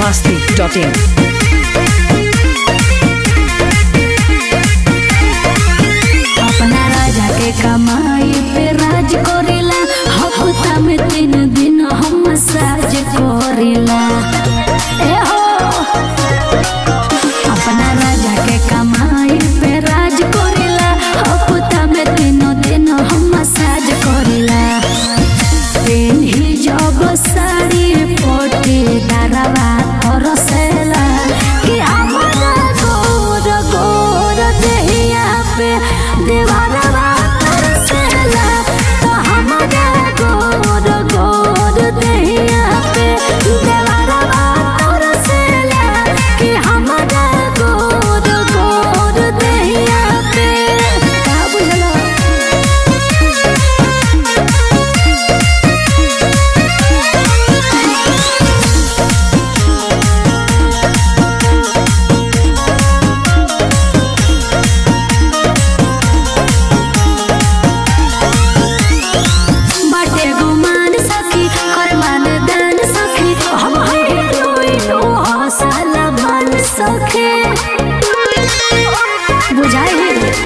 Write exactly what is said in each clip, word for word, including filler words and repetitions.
masti dot in. अपना राजा के कमाई पे राज करेला, हफ्ता में तीन दिन हम मसाज करेला। ए हो अपना राजा के कमाई पे राज करेला, हफ्ता में तीन दिन हम मसाज करेला। पेन्ही जब साड़ी पोटी दरवा परसेला कि हमारा गोर गोर देहिया पे देवारवा परसेला, तो हमारा गोर गोर देहिया पे देवारवा परसेला कि हमारा गोर गोर देहिया पे। का बुझला बुझाई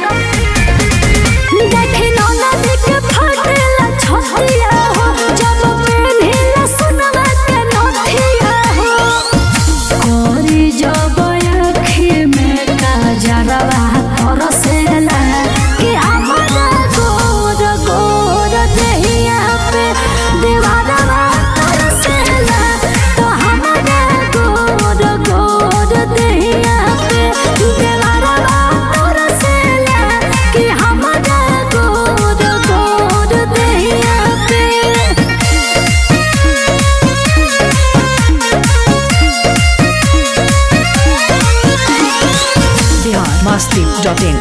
देखे नौना देख फटेला छतिया हो, जब पेन्हिला सुनवा के नथिया हो। कोरी जब आँखी में काजरवा परसेला कि हमारा गोर गोर देहिया पे देवारवा परसेला, तो हमारा गोर गोर देहिया पे देवारवा परसेला कि हमारा गोर गोर देहिया पे। Bihar masti dot in.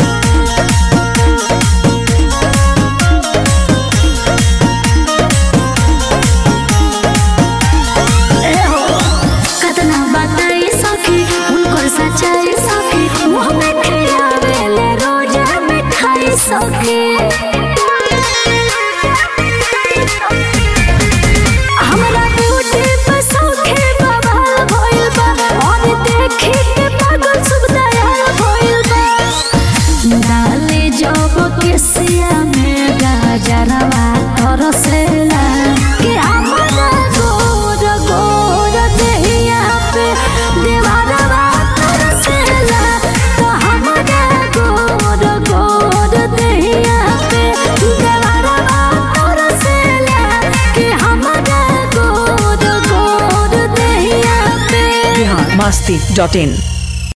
कतना बताई सखी उनकर सच्चाई सखी, मुँह में खियावेले रोज मिठाई सखी। हमरा ब्यूटी पे सौखे बवाल भइल बा, और देखी के पागल सब दयाल भइल बा। डाले जब केसिया में गाजरवा तरसेला कि हमारा गोर गोर देहिया पे देवारवा तरसेला, तो हमारा गोर गोर देहिया पे देवारवा तरसेला कि हमारा गोर गोर देहिया पे। Bihar masti dot in.